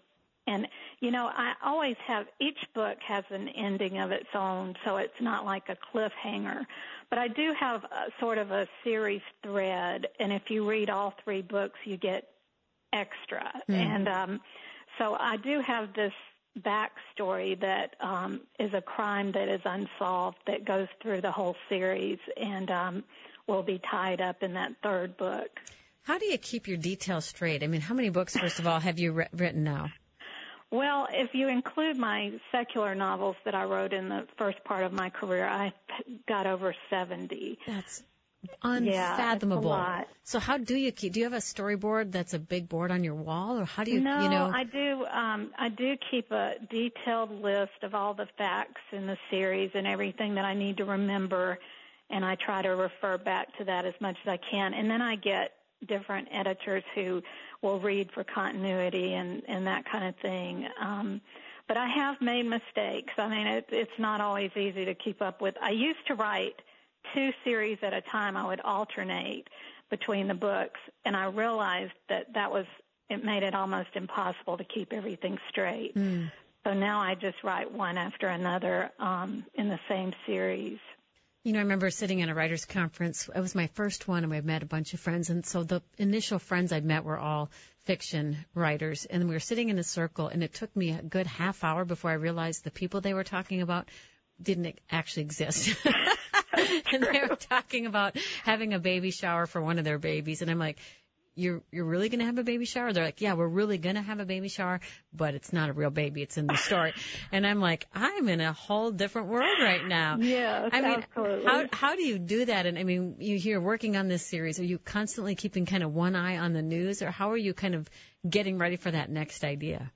[SPEAKER 3] I always have, each book has an ending of its own, so it's not like a cliffhanger. But I do have sort of a series thread, and if you read all three books, you get extra. And so I do have this backstory that is a crime that is unsolved that goes through the whole series and will be tied up in that third book.
[SPEAKER 1] How do you keep your details straight? I mean, how many books, first of all, have you written now?
[SPEAKER 3] Well, if you include my secular novels that I wrote in the first part of my career, I got over 70.
[SPEAKER 1] That's unfathomable.
[SPEAKER 3] Yeah, that's a lot.
[SPEAKER 1] So how do you keep? Do you have a storyboard that's a big board on your wall, or how do you?
[SPEAKER 3] No, I do. I do keep a detailed list of all the facts in the series and everything that I need to remember, and I try to refer back to that as much as I can. And then I get different editors who will read for continuity and that kind of thing. But I have made mistakes. I mean, it's not always easy to keep up with. I used to write 2 series at a time. I would alternate between the books, and I realized that it made it almost impossible to keep everything straight. So now I just write one after another in the same series.
[SPEAKER 1] I remember sitting in a writer's conference. It was my first one, and I met a bunch of friends. And so the initial friends I'd met were all fiction writers. And we were sitting in a circle, and it took me a good half hour before I realized the people they were talking about didn't actually exist. And they were talking about having a baby shower for one of their babies. And I'm like, you're really going to have a baby shower? They're like, yeah, we're really going to have a baby shower, but it's not a real baby. It's in the story. And I'm like, I'm in a whole different world right now.
[SPEAKER 3] Yes,
[SPEAKER 1] I mean,
[SPEAKER 3] absolutely.
[SPEAKER 1] how do you do that? And I mean, you're working on this series. Are you constantly keeping kind of one eye on the news, or how are you kind of getting ready for that next idea?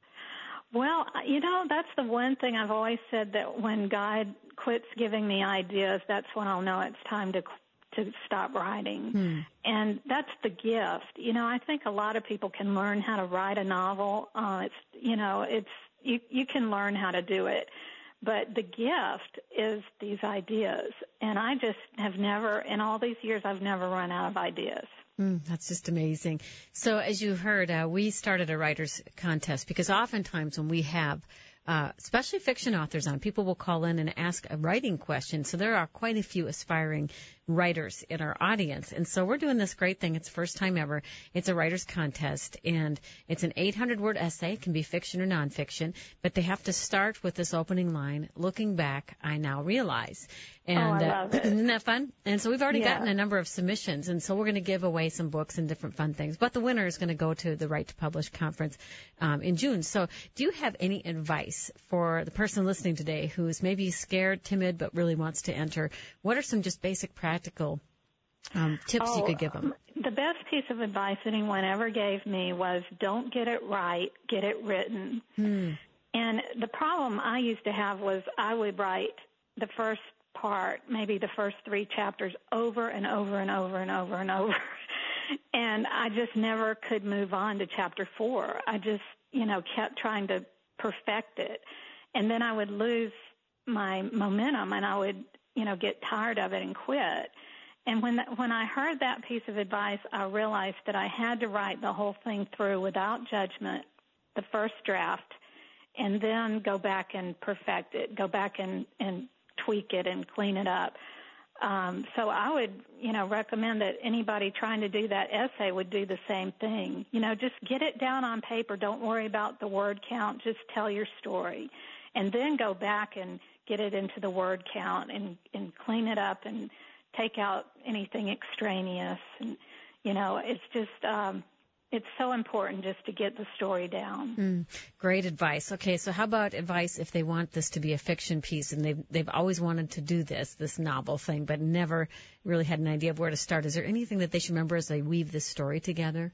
[SPEAKER 3] Well, that's the one thing I've always said, that when God quits giving me ideas, that's when I'll know it's time to stop writing. And that's the gift. I think a lot of people can learn how to write a novel. You can learn how to do it. But the gift is these ideas. And I just have never, in all these years, I've never run out of ideas.
[SPEAKER 1] That's just amazing. So as you heard, we started a writer's contest because oftentimes when we have especially fiction authors on, people will call in and ask a writing question. So there are quite a few aspiring writers in our audience. And so we're doing this great thing. It's the first time ever. It's a writer's contest, and it's an 800-word essay. It can be fiction or nonfiction, but they have to start with this opening line, "Looking back, I now realize." And
[SPEAKER 3] I love it.
[SPEAKER 1] Isn't that fun? And so we've already gotten a number of submissions, and so we're going to give away some books and different fun things. But the winner is going to go to the Right to Publish conference in June. So do you have any advice advice for the person listening today who is maybe scared, timid, but really wants to enter? What are some just basic practical tips you could give them?
[SPEAKER 3] The best piece of advice anyone ever gave me was don't get it right, get it written. And the problem I used to have was I would write the first part, maybe the first 3 chapters over and over and over and over and over. And I just never could move on to chapter 4. I just, kept trying to perfect it. And then I would lose my momentum and I would, get tired of it and quit. And when I heard that piece of advice, I realized that I had to write the whole thing through without judgment, the first draft, and then go back and perfect it, go back and tweak it and clean it up. So I would, recommend that anybody trying to do that essay would do the same thing. Just get it down on paper. Don't worry about the word count. Just tell your story. And then go back and get it into the word count and clean it up and take out anything extraneous. And, it's just, it's so important just to get the story down.
[SPEAKER 1] Great advice. Okay, so how about advice if they want this to be a fiction piece and they've always wanted to do this novel thing, but never really had an idea of where to start? Is there anything that they should remember as they weave this story together?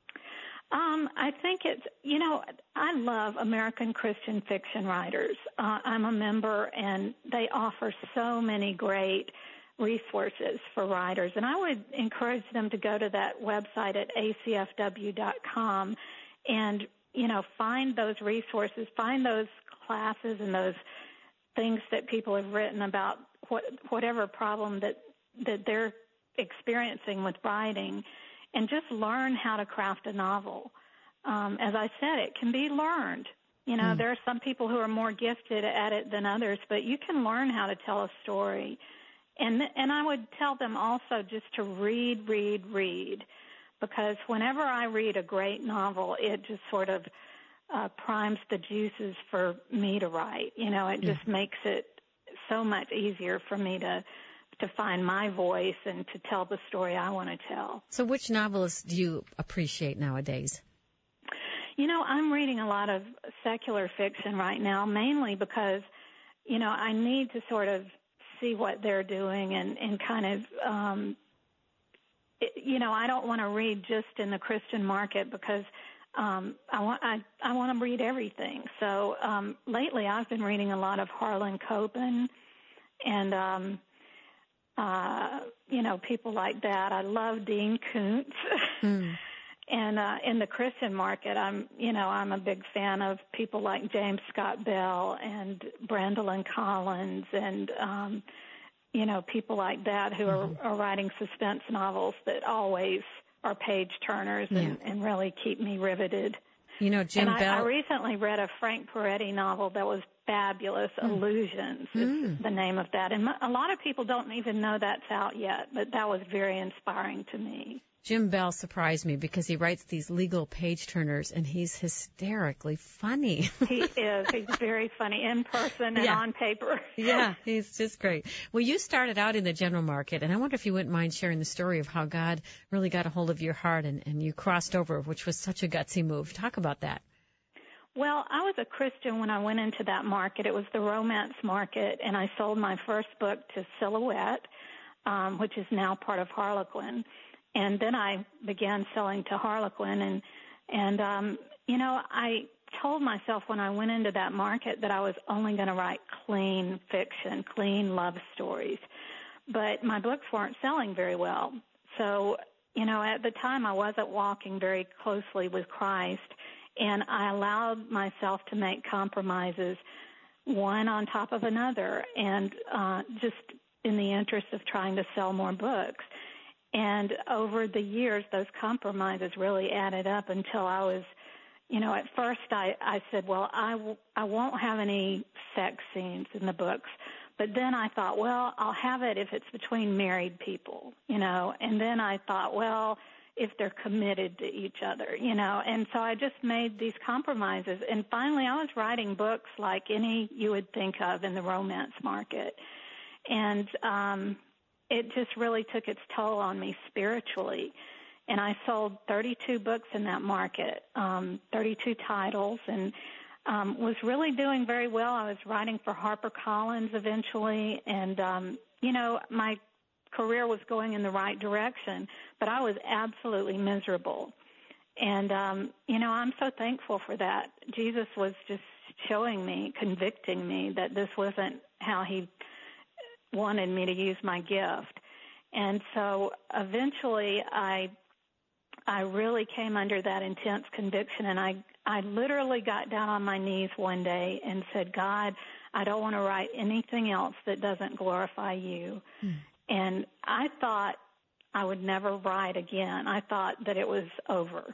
[SPEAKER 3] I think it's, I love American Christian fiction writers. I'm a member, and they offer so many great resources for writers. And I would encourage them to go to that website at acfw.com and, find those resources, find those classes and those things that people have written about whatever problem that they're experiencing with writing, and just learn how to craft a novel. As I said, it can be learned. There are some people who are more gifted at it than others, but you can learn how to tell a story. And I would tell them also just to read, because whenever I read a great novel, it just sort of primes the juices for me to write. It just makes it so much easier for me to find my voice and to tell the story I want to tell.
[SPEAKER 1] So which novelists do you appreciate nowadays?
[SPEAKER 3] I'm reading a lot of secular fiction right now, mainly because, I need to sort of see what they're doing and kind of, I don't want to read just in the Christian market because I want to read everything. So lately I've been reading a lot of Harlan Coben and, people like that. I love Dean Koontz. And in the Christian market, I'm a big fan of people like James Scott Bell and Brandolyn Collins and, people like that who are writing suspense novels that always are page turners and really keep me riveted.
[SPEAKER 1] Jim Bell.
[SPEAKER 3] I recently read a Frank Peretti novel that was fabulous. Illusions is the name of that. And a lot of people don't even know that's out yet, but that was very inspiring to me.
[SPEAKER 1] Jim Bell surprised me because he writes these legal page turners, and he's hysterically funny.
[SPEAKER 3] He is. He's very funny in person and on paper.
[SPEAKER 1] Yeah, he's just great. Well, you started out in the general market, and I wonder if you wouldn't mind sharing the story of how God really got a hold of your heart and you crossed over, which was such a gutsy move. Talk about that.
[SPEAKER 3] Well, I was a Christian when I went into that market. It was the romance market, and I sold my first book to Silhouette, which is now part of Harlequin. And then I began selling to Harlequin, and I told myself when I went into that market that I was only going to write clean fiction, clean love stories. But my books weren't selling very well. So, at the time I wasn't walking very closely with Christ, and I allowed myself to make compromises, one on top of another, and just in the interest of trying to sell more books. And over the years, those compromises really added up until I was, at first I said, well, I won't have any sex scenes in the books. But then I thought, well, I'll have it if it's between married people, And then I thought, well, if they're committed to each other, And so I just made these compromises. And finally, I was writing books like any you would think of in the romance market. And it just really took its toll on me spiritually. And I sold 32 books in that market, 32 titles. And was really doing very well. I was writing for HarperCollins eventually, and, my career was going in the right direction, but I was absolutely miserable. And, I'm so thankful for that. Jesus was just showing me, convicting me that this wasn't how he wanted me to use my gift. And so eventually I really came under that intense conviction, and I literally got down on my knees one day and said, God, I don't want to write anything else that doesn't glorify you. And I thought I would never write again. I thought that it was over.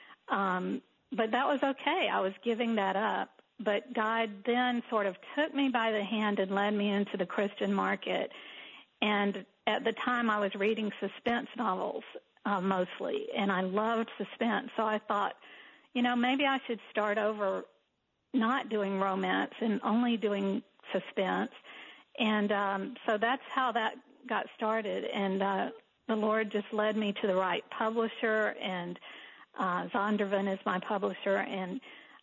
[SPEAKER 3] But that was okay. I was giving that up. But God then sort of took me by the hand and led me into the Christian market. And at the time I was reading suspense novels mostly, and I loved suspense. So I thought, maybe I should start over not doing romance and only doing suspense. And so that's how that got started. And the Lord just led me to the right publisher, and Zondervan is my publisher, and,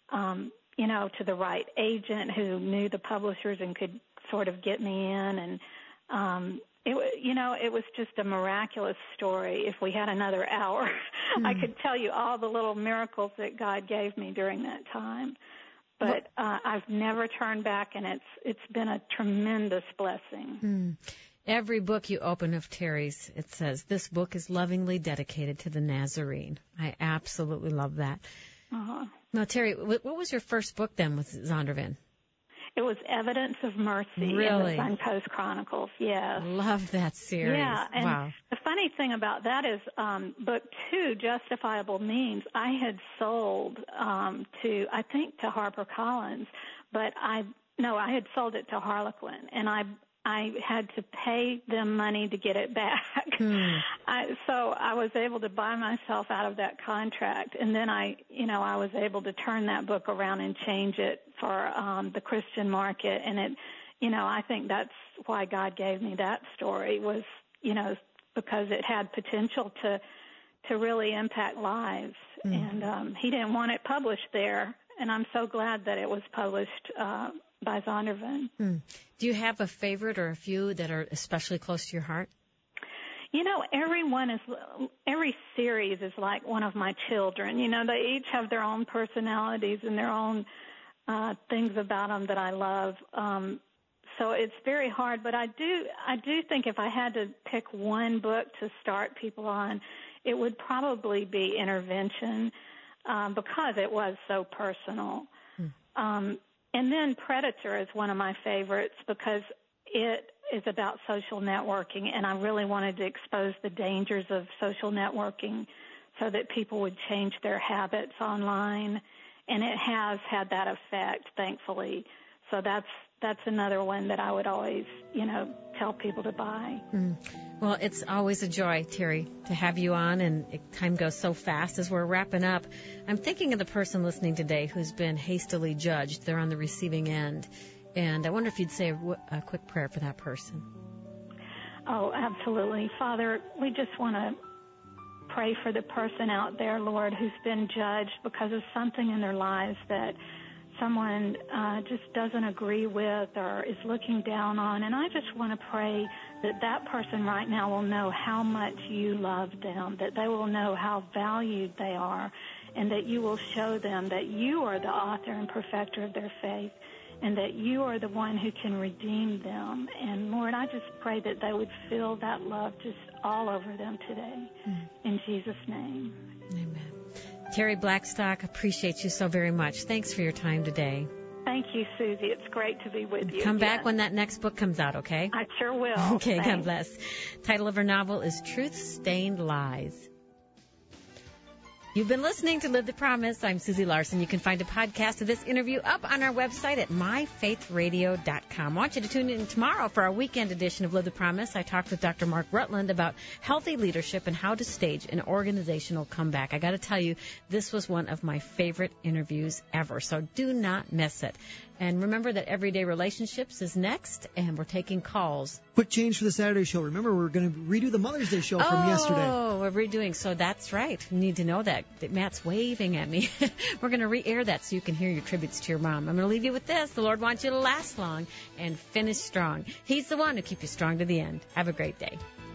[SPEAKER 3] to the right agent who knew the publishers and could sort of get me in. And it was just a miraculous story. If we had another hour, I could tell you all the little miracles that God gave me during that time. But I've never turned back, and it's been a tremendous blessing.
[SPEAKER 1] Every book you open of Terry's, it says, this book is lovingly dedicated to the Nazarene. I absolutely love that. Now, Terry, what was your first book then with Zondervan?
[SPEAKER 3] It was Evidence of Mercy in the Signpost Chronicles, yes.
[SPEAKER 1] Love that series.
[SPEAKER 3] Yeah, and
[SPEAKER 1] wow.
[SPEAKER 3] The funny thing about that is book 2, Justifiable Means, I had sold to HarperCollins, but I had sold it to Harlequin, and I had to pay them money to get it back. So I was able to buy myself out of that contract, and then I was able to turn that book around and change it for the Christian market. And it, I think that's why God gave me that story, was, because it had potential to really impact lives. And he didn't want it published there, and I'm so glad that it was published by Zondervan.
[SPEAKER 1] Do you have a favorite or a few that are especially close to your heart?
[SPEAKER 3] Every series is like one of my children. They each have their own personalities and their own things about them that I love. So it's very hard, but I do think if I had to pick one book to start people on, it would probably be Intervention, because it was so personal. And then Predator is one of my favorites because it is about social networking, and I really wanted to expose the dangers of social networking so that people would change their habits online, and it has had that effect, thankfully. So that's another one that I would always, tell people to buy.
[SPEAKER 1] Well, it's always a joy, Terry, to have you on, and time goes so fast as we're wrapping up. I'm thinking of the person listening today who's been hastily judged. They're on the receiving end, and I wonder if you'd say a quick prayer for that person.
[SPEAKER 3] Oh, absolutely. Father, we just want to pray for the person out there, Lord, who's been judged because of something in their lives that someone just doesn't agree with or is looking down on. And I just want to pray that that person right now will know how much you love them, that they will know how valued they are, and that you will show them that you are the author and perfecter of their faith, and that you are the one who can redeem them. And Lord, I just pray that they would feel that love just all over them today. In Jesus' name.
[SPEAKER 1] Amen. Terry Blackstock, appreciate you so very much. Thanks for your time today.
[SPEAKER 3] Thank you, Susie. It's great to be with you.
[SPEAKER 1] Come back when that next book comes out, okay?
[SPEAKER 3] I sure will.
[SPEAKER 1] Okay,
[SPEAKER 3] Thanks.
[SPEAKER 1] God bless. Title of her novel is Truth-Stained Lies. You've been listening to Live the Promise. I'm Susie Larson. You can find a podcast of this interview up on our website at myfaithradio.com. I want you to tune in tomorrow for our weekend edition of Live the Promise. I talked with Dr. Mark Rutland about healthy leadership and how to stage an organizational comeback. I got to tell you, this was one of my favorite interviews ever, so do not miss it. And remember that Everyday Relationships is next, and we're taking calls.
[SPEAKER 2] Quick change for the Saturday show. Remember, we're going to redo the Mother's Day show from yesterday.
[SPEAKER 1] Oh, we're redoing. So that's right. You need to know that. that Matt's waving at me. We're going to re-air that so you can hear your tributes to your mom. I'm going to leave you with this. The Lord wants you to last long and finish strong. He's the one who keeps you strong to the end. Have a great day.